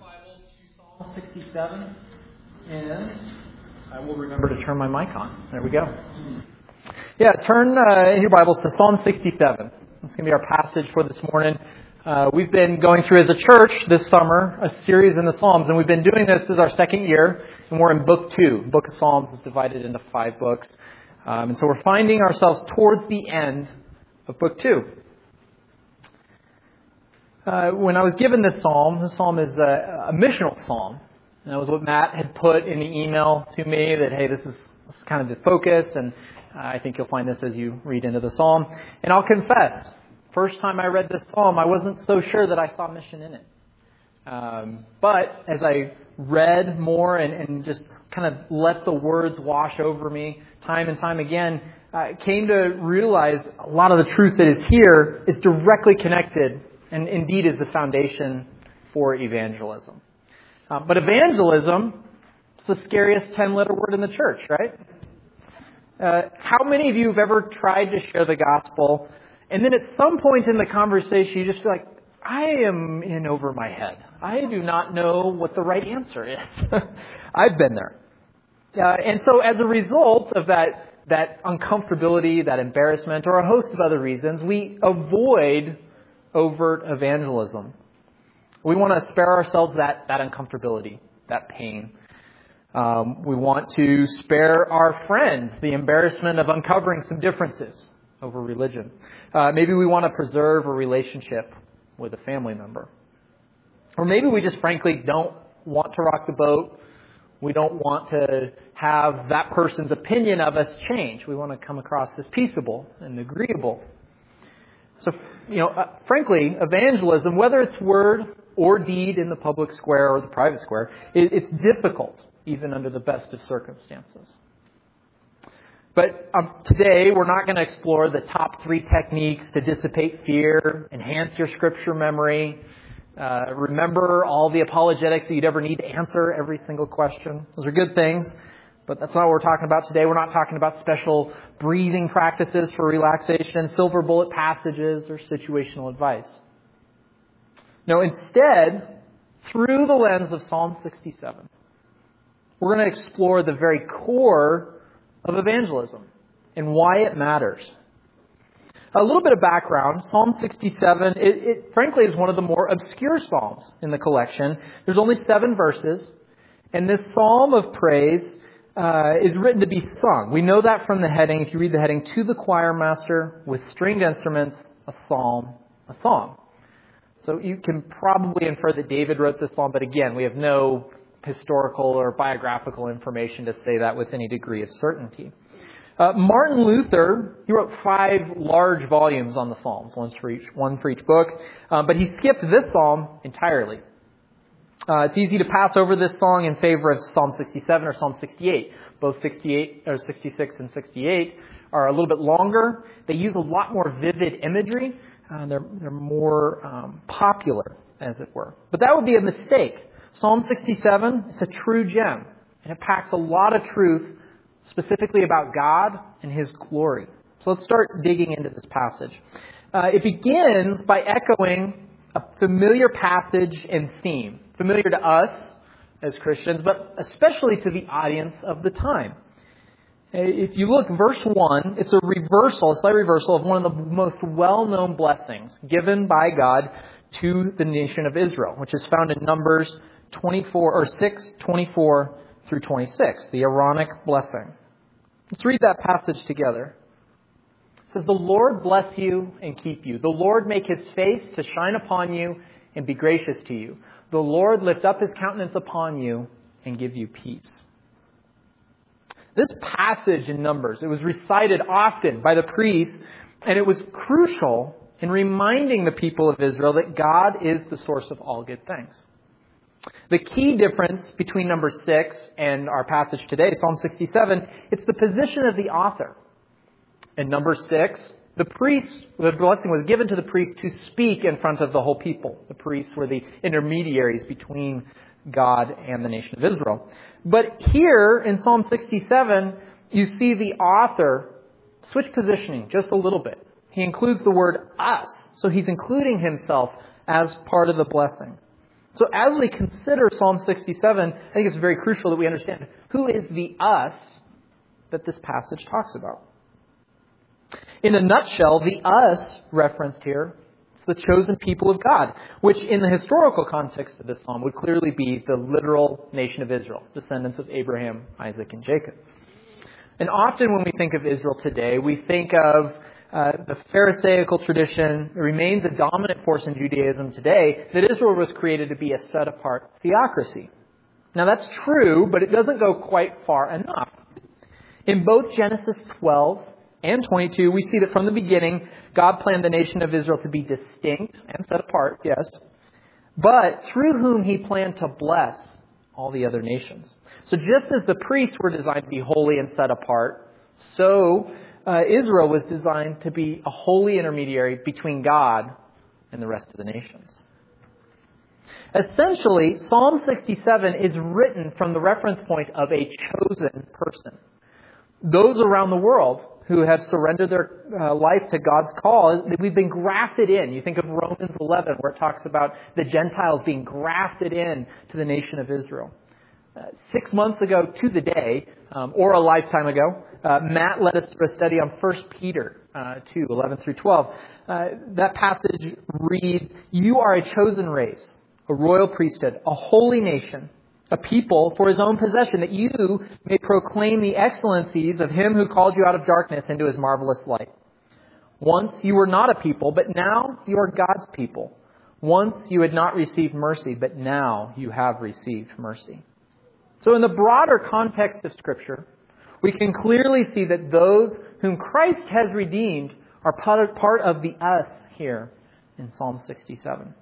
Bibles to Psalm 67, and I will remember to turn my mic on. There we go. Yeah, turn in your Bibles to Psalm 67. That's going to be our passage for this morning. We've been going through as a church this summer a series in the Psalms, and we've been doing this as our second year, and we're in Book 2. Book of Psalms is divided into 5 books, and so we're finding ourselves towards the end of Book 2. When I was given this psalm is a missional psalm. And that was what Matt had put in the email to me, that, hey, this is kind of the focus, and I think you'll find this as you read into the psalm. And I'll confess, first time I read this psalm, I wasn't so sure that I saw mission in it. But as I read more and just kind of let the words wash over me time and time again, I came to realize a lot of the truth that is here is directly connected and indeed is the foundation for evangelism. But evangelism is the scariest 10-letter word in the church, right? How many of you have ever tried to share the gospel, and then at some point in the conversation you just feel like, I am in over my head. I do not know what the right answer is. I've been there. And so as a result of that uncomfortability, that embarrassment, or a host of other reasons, we avoid overt evangelism. We want to spare ourselves that uncomfortability, that pain. We want to spare our friends the embarrassment of uncovering some differences over religion. Maybe we want to preserve a relationship with a family member. Or maybe we just frankly don't want to rock the boat. We don't want to have that person's opinion of us change. We want to come across as peaceable and agreeable. So, frankly, evangelism, whether it's word or deed in the public square or the private square, it's difficult, even under the best of circumstances. But today, we're not going to explore the top 3 techniques to dissipate fear, enhance your scripture memory, remember all the apologetics that you'd ever need to answer every single question. Those are good things. But that's not what we're talking about today. We're not talking about special breathing practices for relaxation, silver bullet passages, or situational advice. No, instead, through the lens of Psalm 67, we're going to explore the very core of evangelism and why it matters. A little bit of background. Psalm 67, it frankly is one of the more obscure psalms in the collection. There's only 7 verses, and this psalm of praise is written to be sung. We know that from the heading. If you read the heading, to the choir master with stringed instruments, a psalm, a song. So you can probably infer that David wrote this psalm, but again, we have no historical or biographical information to say that with any degree of certainty. Martin Luther, he wrote 5 large volumes on the Psalms, one for each book, but he skipped this psalm entirely. It's easy to pass over this song in favor of Psalm 67 or Psalm 68. Both 66 and 68 are a little bit longer. They use a lot more vivid imagery. They're more popular, as it were. But that would be a mistake. Psalm 67, it's a true gem, and it packs a lot of truth specifically about God and His glory. So let's start digging into this passage. It begins by echoing a familiar passage and theme, familiar to us as Christians, but especially to the audience of the time. If you look, verse 1, it's a slight reversal of one of the most well-known blessings given by God to the nation of Israel, which is found in Numbers 6:24 through 26, the Aaronic blessing. Let's read that passage together. It says, "The Lord bless you and keep you. The Lord make His face to shine upon you and be gracious to you. The Lord lift up His countenance upon you and give you peace." This passage in Numbers, it was recited often by the priests, and it was crucial in reminding the people of Israel that God is the source of all good things. The key difference between number 6 and our passage today, Psalm 67, it's the position of the author. In number 6, the blessing was given to the priest to speak in front of the whole people. The priests were the intermediaries between God and the nation of Israel. But here in Psalm 67, you see the author switch positioning just a little bit. He includes the word us. So he's including himself as part of the blessing. So as we consider Psalm 67, I think it's very crucial that we understand who is the us that this passage talks about. In a nutshell, the us referenced here is the chosen people of God, which in the historical context of this psalm would clearly be the literal nation of Israel, descendants of Abraham, Isaac, and Jacob. And often when we think of Israel today, we think of the Pharisaical tradition. It remains a dominant force in Judaism today, that Israel was created to be a set-apart theocracy. Now that's true, but it doesn't go quite far enough. In both Genesis 12 and 22, we see that from the beginning, God planned the nation of Israel to be distinct and set apart, yes, but through whom He planned to bless all the other nations. So just as the priests were designed to be holy and set apart, so Israel was designed to be a holy intermediary between God and the rest of the nations. Essentially, Psalm 67 is written from the reference point of a chosen person. Those around the world who have surrendered their life to God's call, we've been grafted in. You think of Romans 11, where it talks about the Gentiles being grafted in to the nation of Israel. 6 months ago to the day, or a lifetime ago, Matt led us through a study on 1 Peter 2, 11 through 12. That passage reads, "You are a chosen race, a royal priesthood, a holy nation, a people for His own possession, that you may proclaim the excellencies of Him who called you out of darkness into His marvelous light. Once you were not a people, but now you are God's people. Once you had not received mercy, but now you have received mercy." So in the broader context of Scripture, we can clearly see that those whom Christ has redeemed are part of the us here in Psalm 67.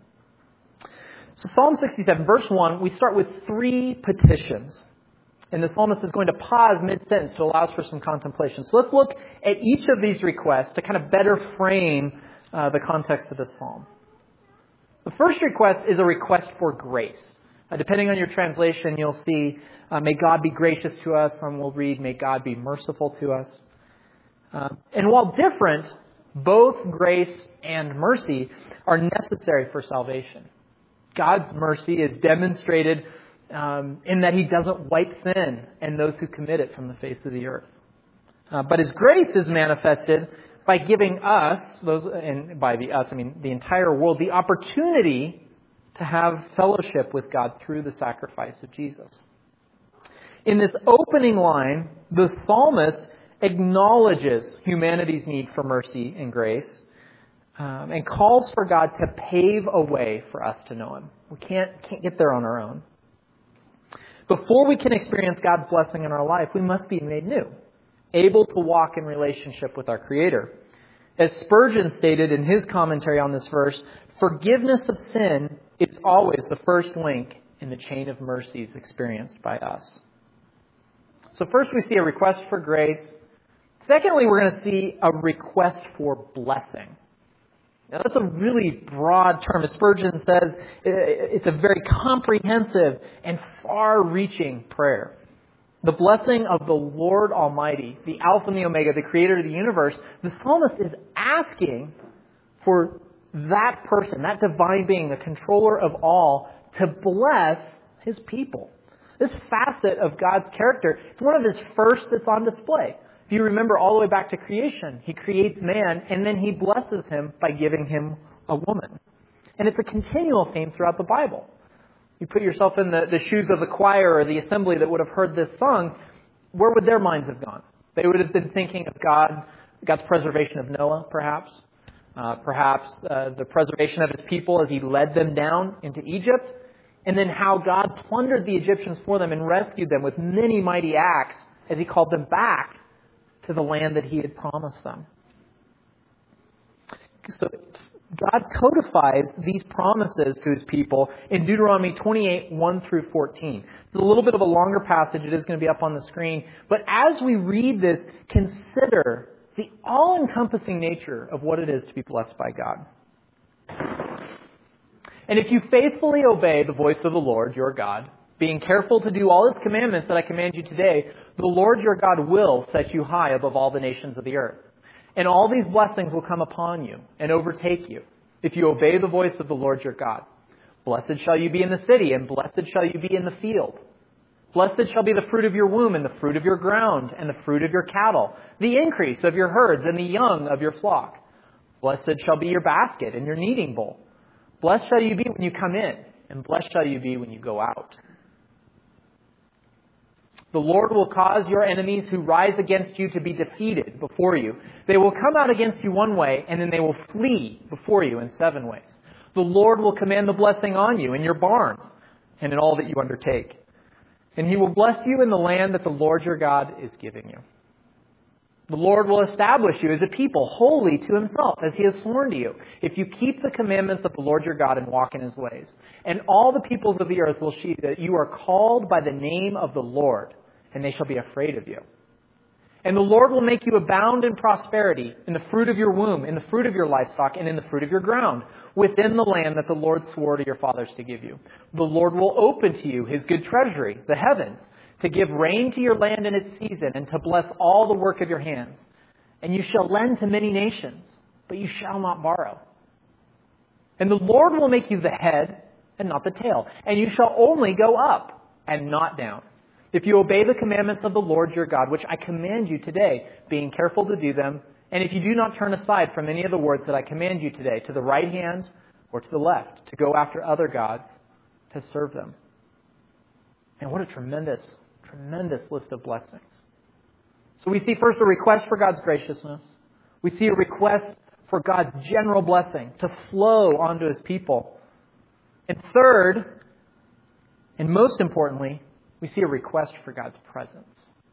So Psalm 67, verse 1, we start with 3 petitions. And the psalmist is going to pause mid-sentence to allow us for some contemplation. So let's look at each of these requests to kind of better frame the context of this psalm. The first request is a request for grace. Depending on your translation, you'll see, may God be gracious to us. Some will read, may God be merciful to us. And while different, both grace and mercy are necessary for salvation. God's mercy is demonstrated in that He doesn't wipe sin and those who commit it from the face of the earth. But His grace is manifested by giving us, and by the us, I mean the entire world, the opportunity to have fellowship with God through the sacrifice of Jesus. In this opening line, the psalmist acknowledges humanity's need for mercy and grace, and calls for God to pave a way for us to know Him. We can't get there on our own. Before we can experience God's blessing in our life, we must be made new, able to walk in relationship with our Creator. As Spurgeon stated in his commentary on this verse, forgiveness of sin is always the first link in the chain of mercies experienced by us. So first we see a request for grace. Secondly, we're going to see a request for blessing. Now that's a really broad term. As Spurgeon says, it's a very comprehensive and far-reaching prayer. The blessing of the Lord Almighty, the Alpha and the Omega, the Creator of the universe, the psalmist is asking for that person, that divine being, the controller of all, to bless His people. This facet of God's character, it's one of His first that's on display. If you remember all the way back to creation, He creates man and then He blesses him by giving him a woman. And it's a continual theme throughout the Bible. You put yourself in the shoes of the choir or the assembly that would have heard this sung, where would their minds have gone? They would have been thinking of God's preservation of Noah, perhaps. Perhaps the preservation of His people as He led them down into Egypt. And then how God plundered the Egyptians for them and rescued them with many mighty acts as He called them back to the land that He had promised them. So God codifies these promises to His people in Deuteronomy 28, 1 through 14. It's a little bit of a longer passage. It is going to be up on the screen. But as we read this, consider the all-encompassing nature of what it is to be blessed by God. And if you faithfully obey the voice of the Lord, your God, being careful to do all His commandments that I command you today, the Lord your God will set you high above all the nations of the earth. And all these blessings will come upon you and overtake you if you obey the voice of the Lord your God. Blessed shall you be in the city, and blessed shall you be in the field. Blessed shall be the fruit of your womb, and the fruit of your ground, and the fruit of your cattle, the increase of your herds, and the young of your flock. Blessed shall be your basket and your kneading bowl. Blessed shall you be when you come in, and blessed shall you be when you go out. The Lord will cause your enemies who rise against you to be defeated before you. They will come out against you one way, and then they will flee before you in 7 ways. The Lord will command the blessing on you in your barns and in all that you undertake. And He will bless you in the land that the Lord your God is giving you. The Lord will establish you as a people holy to Himself, as He has sworn to you, if you keep the commandments of the Lord your God and walk in His ways. And all the peoples of the earth will see that you are called by the name of the Lord, and they shall be afraid of you. And the Lord will make you abound in prosperity, in the fruit of your womb, in the fruit of your livestock, and in the fruit of your ground, within the land that the Lord swore to your fathers to give you. The Lord will open to you His good treasury, the heavens, to give rain to your land in its season, and to bless all the work of your hands. And you shall lend to many nations, but you shall not borrow. And the Lord will make you the head and not the tail, and you shall only go up and not down, if you obey the commandments of the Lord your God, which I command you today, being careful to do them, and if you do not turn aside from any of the words that I command you today, to the right hand or to the left, to go after other gods, to serve them. And what a tremendous list of blessings. So we see first a request for God's graciousness. We see a request for God's general blessing to flow onto His people. And third, and most importantly, we see a request for God's presence.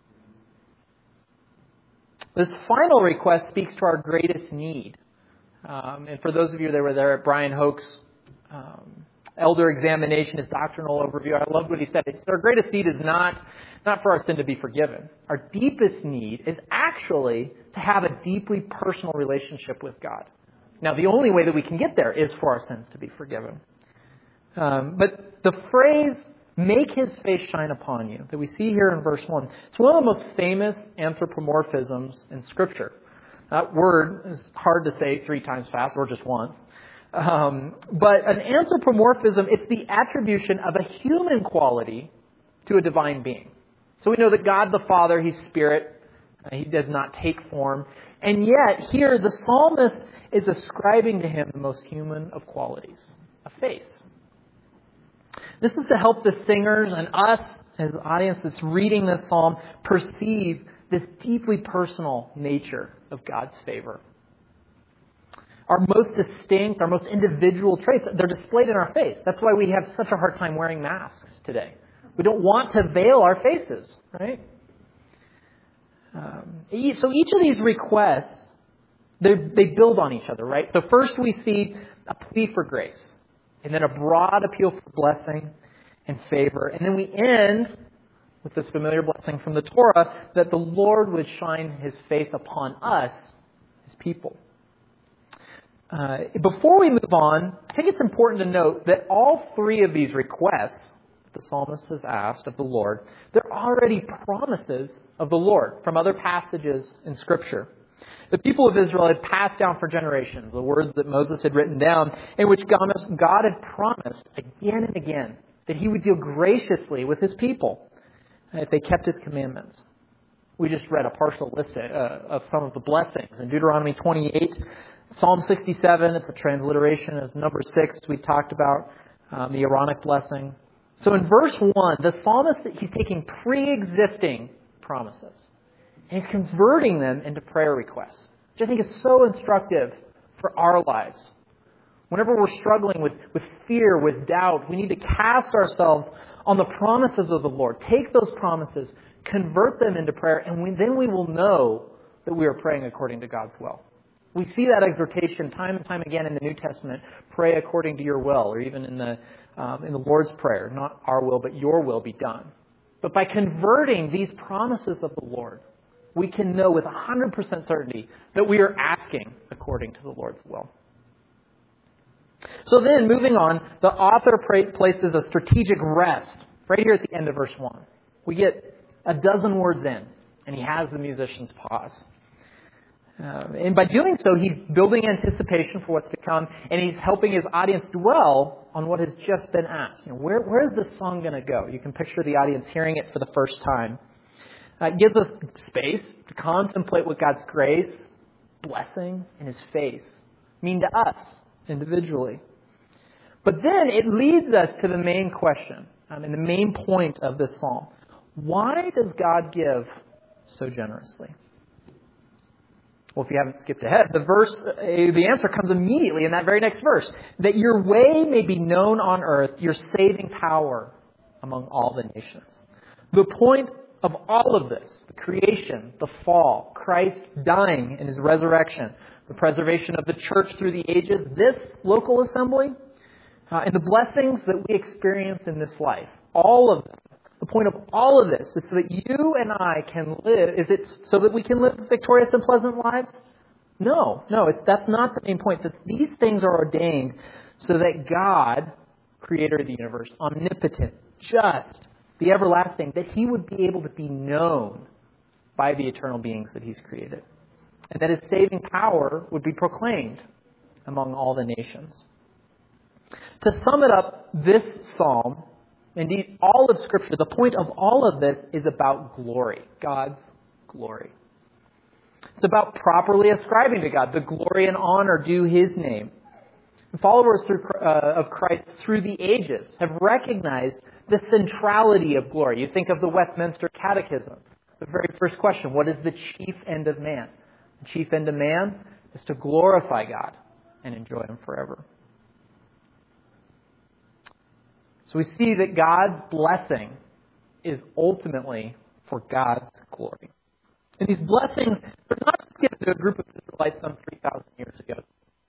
This final request speaks to our greatest need. And for those of you that were there at Brian Hoke's elder examination, his doctrinal overview, I loved what he said. Our greatest need is not for our sin to be forgiven. Our deepest need is actually to have a deeply personal relationship with God. Now, the only way that we can get there is for our sins to be forgiven. But the phrase, "make His face shine upon you," that we see here in verse 1, it's one of the most famous anthropomorphisms in Scripture. That word is hard to say 3 times fast, or just once. But an anthropomorphism, it's the attribution of a human quality to a divine being. So we know that God the Father, He's Spirit. He does not take form. And yet, here, the psalmist is ascribing to Him the most human of qualities, a face. This is to help the singers and us, as the audience that's reading this psalm, perceive this deeply personal nature of God's favor. Our most distinct, our most individual traits, they're displayed in our face. That's why we have such a hard time wearing masks today. We don't want to veil our faces, right? So each of these requests, they build on each other, right? So first we see a plea for grace, and then a broad appeal for blessing and favor. And then we end with this familiar blessing from the Torah that the Lord would shine His face upon us, His people. Before we move on, I think it's important to note that all 3 of these requests the psalmist has asked of the Lord, they're already promises of the Lord from other passages in Scripture. The people of Israel had passed down for generations the words that Moses had written down, in which God had promised again and again that He would deal graciously with His people if they kept His commandments. We just read a partial list of some of the blessings in Deuteronomy 28, Psalm 67, it's a transliteration of number 6 we talked about, the Aaronic blessing. So in verse 1, the psalmist, he's taking pre-existing promises and he's converting them into prayer requests, which I think is so instructive for our lives. Whenever we're struggling with fear, with doubt, we need to cast ourselves on the promises of the Lord. Take those promises, convert them into prayer, and then we will know that we are praying according to God's will. We see that exhortation time and time again in the New Testament. Pray according to your will, or even in the Lord's Prayer, not our will, but your will be done. But by converting these promises of the Lord, we can know with 100% certainty that we are asking according to the Lord's will. So then, moving on, the author places a strategic rest right here at the end of verse 1. We get a dozen words in, and he has the musicians pause. And by doing so, he's building anticipation for what's to come, and he's helping his audience dwell on what has just been asked. Where is this song going to go? You can picture the audience hearing it for the first time. It gives us space to contemplate what God's grace, blessing, and his face mean to us individually. But then it leads us to the main question, and the main point of this psalm. Why does God give so generously? Well, if you haven't skipped ahead, the answer comes immediately in that very next verse. That your way may be known on earth, your saving power among all the nations. The point of all of this, the creation, the fall, Christ dying in his resurrection, the preservation of the church through the ages, this local assembly, and the blessings that we experience in this life, all of them. The point of all of this is so that you and I can live. Is it so that we can live victorious and pleasant lives? No, that's not the main point. That these things are ordained so that God, creator of the universe, omnipotent, just, the everlasting, that he would be able to be known by the eternal beings that he's created. And that his saving power would be proclaimed among all the nations. To sum it up, this psalm, indeed all of Scripture, the point of all of this is about glory, God's glory. It's about properly ascribing to God the glory and honor due his name. The followers of Christ through the ages have recognized the centrality of glory. You think of the Westminster Catechism. The very first question, what is the chief end of man? The chief end of man is to glorify God and enjoy him forever. So we see that God's blessing is ultimately for God's glory. And these blessings are not just given to a group of Israelites some 3,000 years ago.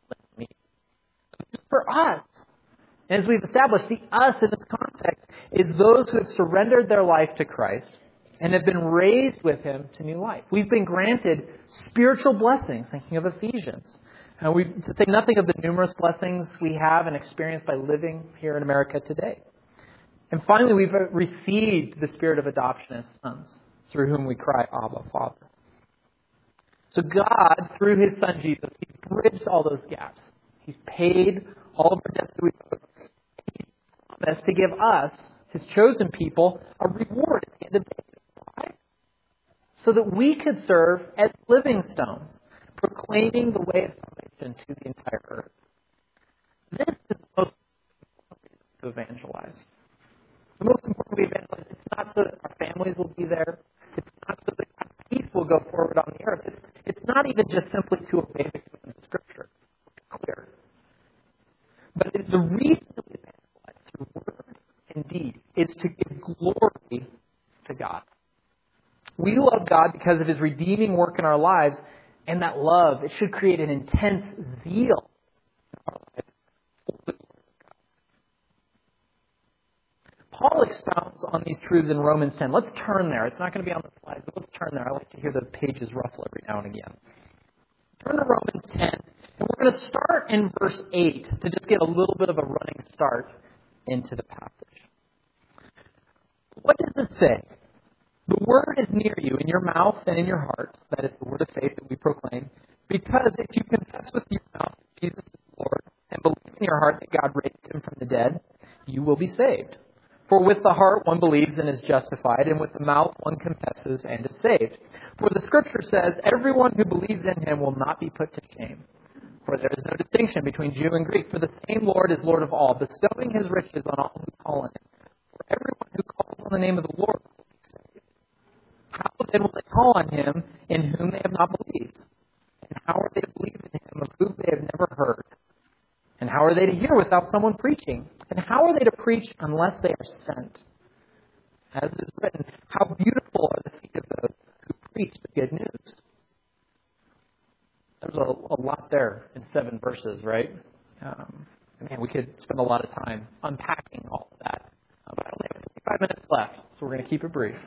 It's for us. And as we've established, the us in this context is those who have surrendered their life to Christ and have been raised with him to new life. We've been granted spiritual blessings, thinking of Ephesians. And to say nothing of the numerous blessings we have and experience by living here in America today. And finally, we've received the spirit of adoption as sons, through whom we cry, Abba, Father. So God, through his Son Jesus, he's bridged all those gaps. He's paid all of our debts that we owe. He's promised to give us, his chosen people, a reward at the end of the day. Why? So that we could serve as living stones, proclaiming the way of salvation to the entire earth. This is the most important reason to evangelize. The most important we evangelize, it's not so that our families will be there. It's not so that God's peace will go forward on the earth. It's not even just simply to obey the commands of Scripture. It's clear. But the reason that we evangelize through word and deed is to give glory to God. We love God because of his redeeming work in our lives, and that love, it should create an intense zeal in our lives. Paul expounds on these truths in Romans 10. Let's turn there. It's not going to be on the slide, but let's turn there. I like to hear the pages ruffle every now and again. Turn to Romans 10, and we're going to start in verse 8 to just get a little bit of a running start into the passage. What does it say? The word is near you, in your mouth and in your heart. That is the word of faith that we proclaim. Because if you confess with your mouth that Jesus is Lord and believe in your heart that God raised him from the dead, you will be saved. For with the heart one believes and is justified, and with the mouth one confesses and is saved. For the Scripture says, everyone who believes in him will not be put to shame. For there is no distinction between Jew and Greek, for the same Lord is Lord of all, bestowing his riches on all who call on him. For everyone who calls on the name of the Lord will be saved. How then will they call on him in whom they have not believed? And how are they to believe in him of whom they have never heard? And how are they to hear without someone preaching? And how are they to preach unless they are sent? As it is written, how beautiful are the feet of those who preach the good news. There's a lot there in 7 verses, right? Man, we could spend a lot of time unpacking all of that. But I only have 25 minutes left, so we're going to keep it brief.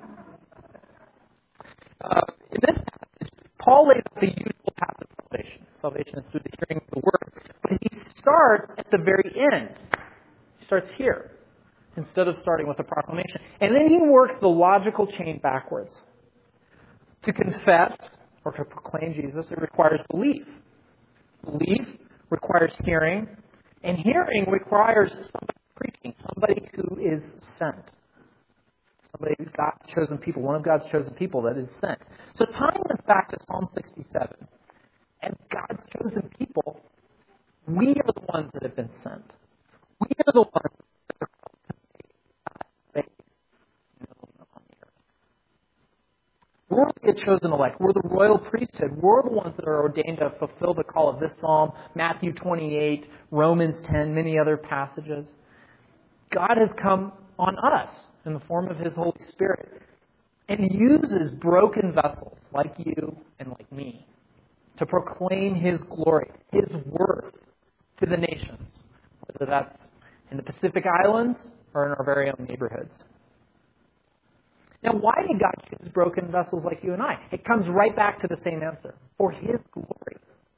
In this passage, Paul lays out the usual path of salvation. Salvation is through the hearing of the word. But he starts at the very end. He starts here, instead of starting with a proclamation. And then he works the logical chain backwards. To confess or to proclaim Jesus, it requires belief. Belief requires hearing, and hearing requires somebody preaching, somebody who is sent. Somebody, God's chosen people, one of God's chosen people that is sent. So tying this back to Psalm 67, as God's chosen people, we are the ones that have been sent. We are the ones that are called to make God's faith known on the earth. We're the chosen elect. We're the royal priesthood. We're the ones that are ordained to fulfill the call of this psalm, Matthew 28, Romans 10, many other passages. God has come on us in the form of His Holy Spirit and uses broken vessels like you and like me to proclaim His glory, His worth to the nations, whether that's in the Pacific Islands or in our very own neighborhoods. Now, why did God choose broken vessels like you and I? It comes right back to the same answer. For His glory.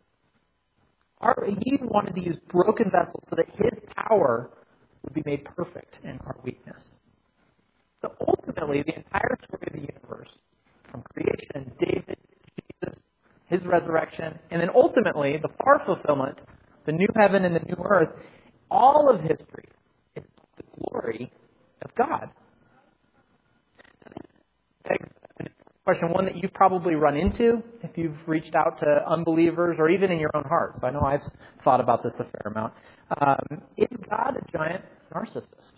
He wanted to use broken vessels so that His power would be made perfect in our weakness. So ultimately, the entire story of the universe, from creation, David, Jesus, His resurrection, and then ultimately the far fulfillment, the new heaven and the new earth, all of history is the glory of God. Question, one that you've probably run into if you've reached out to unbelievers or even in your own hearts. I know I've thought about this a fair amount. Is God a giant narcissist?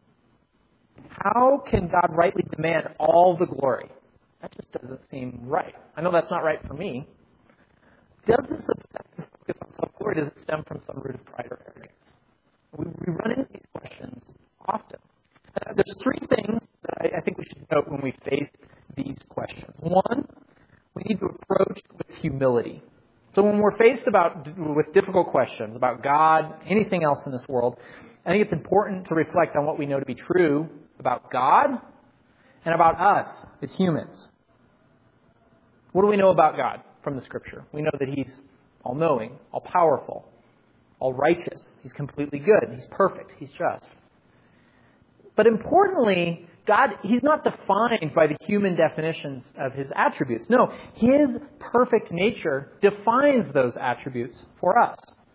How can God rightly demand all the glory? That just doesn't seem right. I know that's not right for me. Does this obsessive focus on self-glory, does it stem from some root of pride or arrogance? We run into these questions often. There's three things that I think we should note when we face these questions. One, we need to approach with humility. So when we're faced with difficult questions about God, anything else in this world, I think it's important to reflect on what we know to be true about God and about us as humans. What do we know about God from the Scripture? We know that He's all-knowing, all-powerful, all-righteous. He's completely good. He's perfect. He's just. But importantly, God, He's not defined by the human definitions of His attributes. No, His perfect nature defines those attributes for us.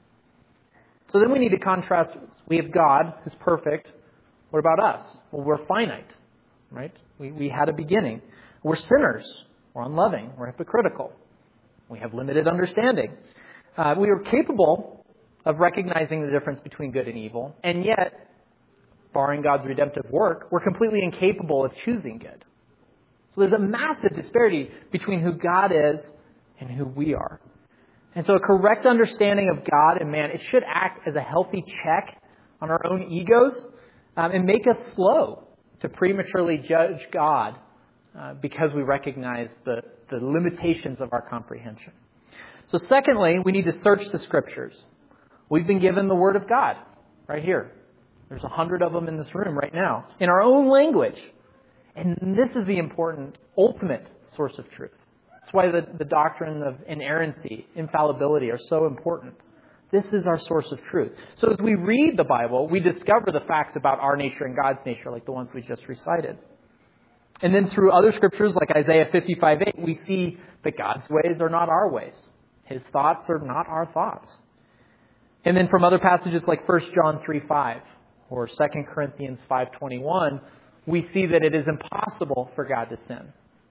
So then we need to contrast, we have God, who's perfect. What about us? Well, we're finite, right? We had a beginning. We're sinners. We're unloving. We're hypocritical. We have limited understanding. We are capable of recognizing the difference between good and evil, and yet, barring God's redemptive work, we're completely incapable of choosing good. So there's a massive disparity between who God is and who we are. And so a correct understanding of God and man, it should act as a healthy check on our own egos and make us slow to prematurely judge God because we recognize the limitations of our comprehension. So secondly, we need to search the Scriptures. We've been given the Word of God right here. There's 100 of them in this room right now, in our own language. And this is the important, ultimate source of truth. That's why the doctrine of inerrancy, infallibility are so important. This is our source of truth. So as we read the Bible, we discover the facts about our nature and God's nature, like the ones we just recited. And then through other scriptures, like Isaiah 55:8, we see that God's ways are not our ways. His thoughts are not our thoughts. And then from other passages like 1 John 3:5 or 2 Corinthians 5:21, we see that it is impossible for God to sin.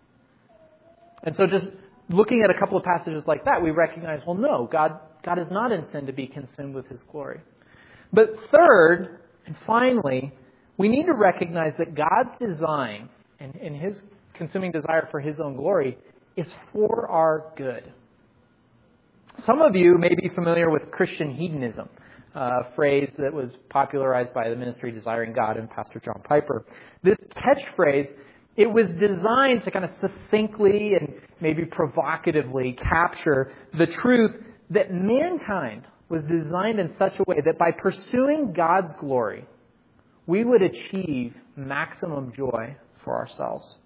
And so just looking at a couple of passages like that, we recognize, well, no, God is not in sin to be consumed with His glory. But third, and finally, we need to recognize that God's design and His consuming desire for His own glory is for our good. Some of you may be familiar with Christian hedonism, a phrase that was popularized by the ministry Desiring God and Pastor John Piper. This catchphrase, it was designed to kind of succinctly and maybe provocatively capture the truth that mankind was designed in such a way that by pursuing God's glory, we would achieve maximum joy for ourselves.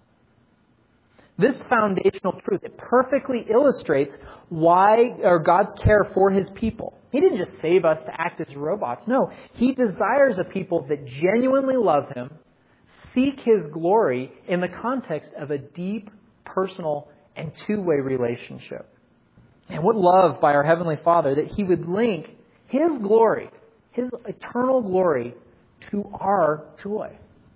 This foundational truth, it perfectly illustrates God's care for His people. He didn't just save us to act as robots. No, He desires a people that genuinely love Him, seek His glory in the context of a deep, personal, and two-way relationship. And what love by our Heavenly Father that He would link His glory, His eternal glory, to our joy.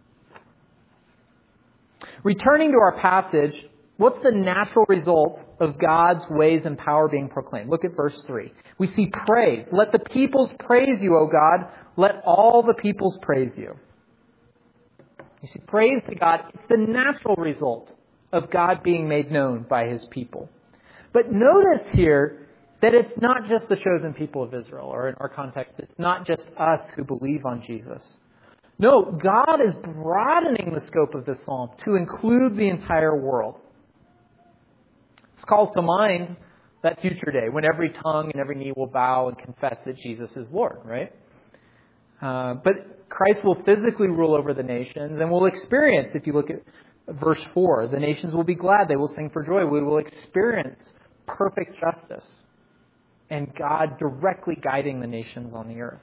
Returning to our passage, what's the natural result of God's ways and power being proclaimed? Look at verse 3. We see praise. Let the peoples praise you, O God. Let all the peoples praise you. You see, praise to God, it's the natural result of God being made known by His people. But notice here that it's not just the chosen people of Israel, or in our context, it's not just us who believe on Jesus. No, God is broadening the scope of this psalm to include the entire world. This calls to mind that future day when every tongue and every knee will bow and confess that Jesus is Lord, right? But Christ will physically rule over the nations, and we'll experience, if you look at verse 4, the nations will be glad, they will sing for joy. We will experience perfect justice and God directly guiding the nations on the earth.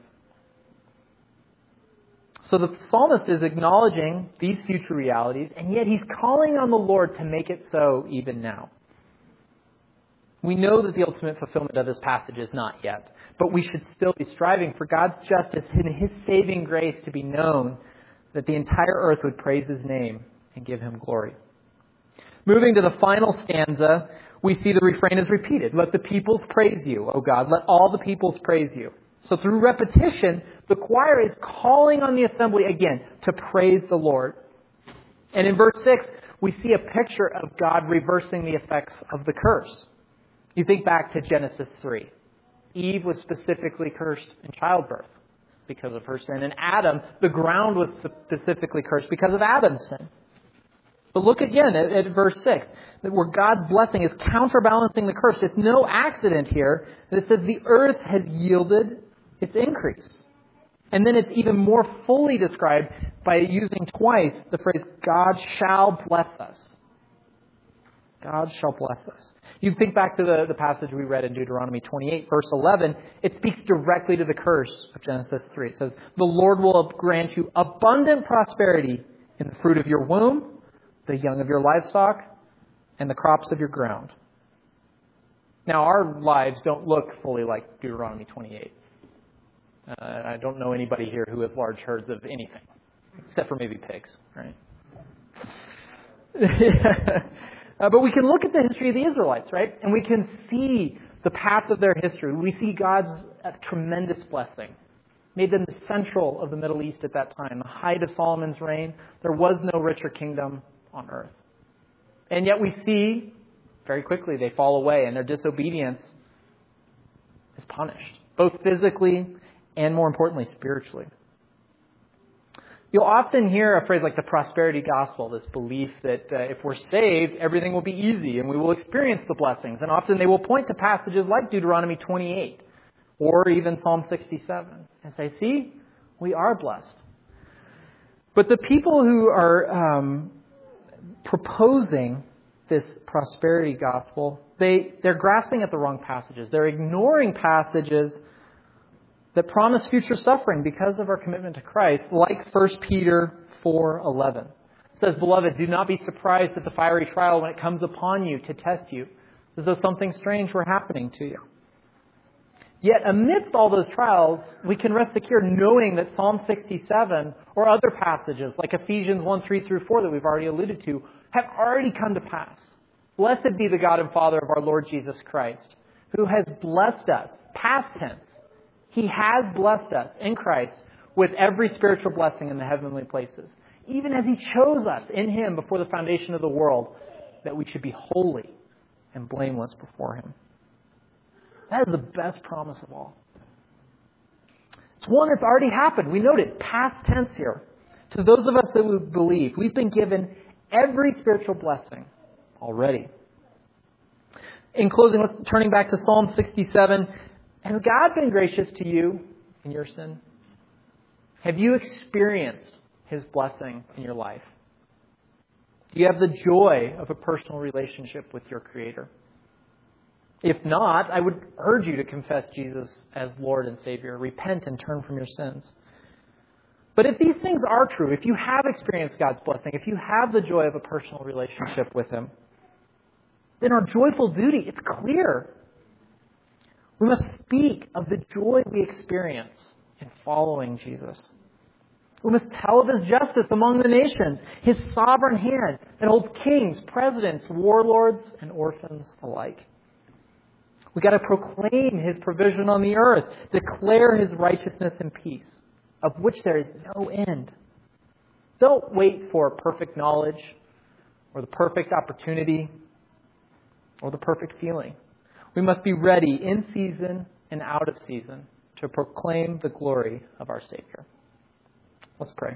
So the psalmist is acknowledging these future realities, and yet he's calling on the Lord to make it so even now. We know that the ultimate fulfillment of this passage is not yet, but we should still be striving for God's justice and His saving grace to be known, that the entire earth would praise His name and give Him glory. Moving to the final stanza, we see the refrain is repeated. Let the peoples praise you, O God. Let all the peoples praise you. So through repetition, the choir is calling on the assembly again to praise the Lord. And in verse 6, we see a picture of God reversing the effects of the curse. You think back to Genesis 3. Eve was specifically cursed in childbirth because of her sin. And Adam, the ground was specifically cursed because of Adam's sin. But look again at verse 6, where God's blessing is counterbalancing the curse. It's no accident here that it says the earth has yielded its increase. And then it's even more fully described by using twice the phrase, God shall bless us. God shall bless us. You think back to the passage we read in Deuteronomy 28, verse 11. It speaks directly to the curse of Genesis 3. It says, the Lord will grant you abundant prosperity in the fruit of your womb, the young of your livestock, and the crops of your ground. Now, our lives don't look fully like Deuteronomy 28. I don't know anybody here who has large herds of anything, except for maybe pigs, right? But we can look at the history of the Israelites, right? And we can see the path of their history. We see God's tremendous blessing. Made them the central of the Middle East at that time. The height of Solomon's reign. There was no richer kingdom on earth. And yet we see, very quickly, they fall away and their disobedience is punished. Both physically and, more importantly, spiritually. You'll often hear a phrase like the prosperity gospel, this belief that if we're saved, everything will be easy and we will experience the blessings. And often they will point to passages like Deuteronomy 28 or even Psalm 67 and say, see, we are blessed. But the people who are proposing this prosperity gospel, they're grasping at the wrong passages. They're ignoring passages that promise future suffering because of our commitment to Christ, like 1 Peter 4:11. It says, beloved, do not be surprised at the fiery trial when it comes upon you to test you, as though something strange were happening to you. Yet amidst all those trials, we can rest secure knowing that Psalm 67 or other passages like Ephesians 1:3-4 that we've already alluded to have already come to pass. Blessed be the God and Father of our Lord Jesus Christ, who has blessed us, past tense. He has blessed us in Christ with every spiritual blessing in the heavenly places, even as He chose us in Him before the foundation of the world, that we should be holy and blameless before Him. That is the best promise of all. It's one that's already happened. We note it, past tense here. To those of us that we believe, we've been given every spiritual blessing already. In closing, turning back to Psalm 67. Has God been gracious to you in your sin? Have you experienced His blessing in your life? Do you have the joy of a personal relationship with your Creator? If not, I would urge you to confess Jesus as Lord and Savior. Repent and turn from your sins. But if these things are true, if you have experienced God's blessing, if you have the joy of a personal relationship with Him, then our joyful duty, it's clear. We must speak of the joy we experience in following Jesus. We must tell of His justice among the nations, His sovereign hand that holds kings, presidents, warlords, and orphans alike. We've got to proclaim His provision on the earth, declare His righteousness and peace, of which there is no end. Don't wait for perfect knowledge or the perfect opportunity or the perfect feeling. We must be ready in season and out of season to proclaim the glory of our Savior. Let's pray.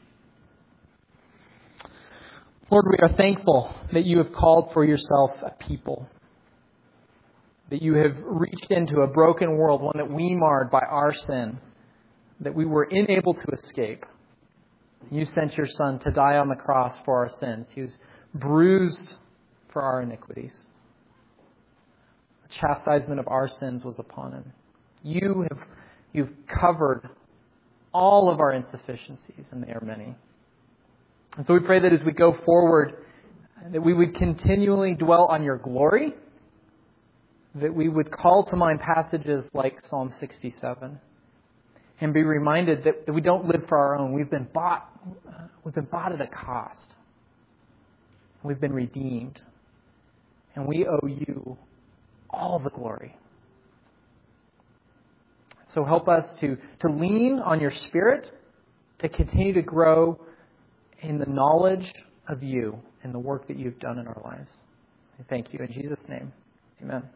Lord, we are thankful that you have called for yourself a people, that you have reached into a broken world, one that we marred by our sin, that we were unable to escape. You sent your Son to die on the cross for our sins. He was bruised for our iniquities. The chastisement of our sins was upon him. You've covered all of our insufficiencies, and they are many. And so we pray that as we go forward, that we would continually dwell on your glory, that we would call to mind passages like Psalm 67, and be reminded that we don't live for our own. We've been bought at a cost. We've been redeemed. And we owe you all the glory. So help us to lean on your Spirit, to continue to grow in the knowledge of you and the work that you've done in our lives. I thank you in Jesus' name. Amen.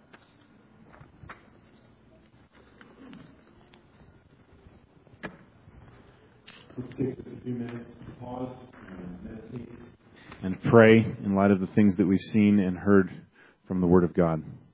Let's take just a few minutes to pause and meditate and pray in light of the things that we've seen and heard from the Word of God.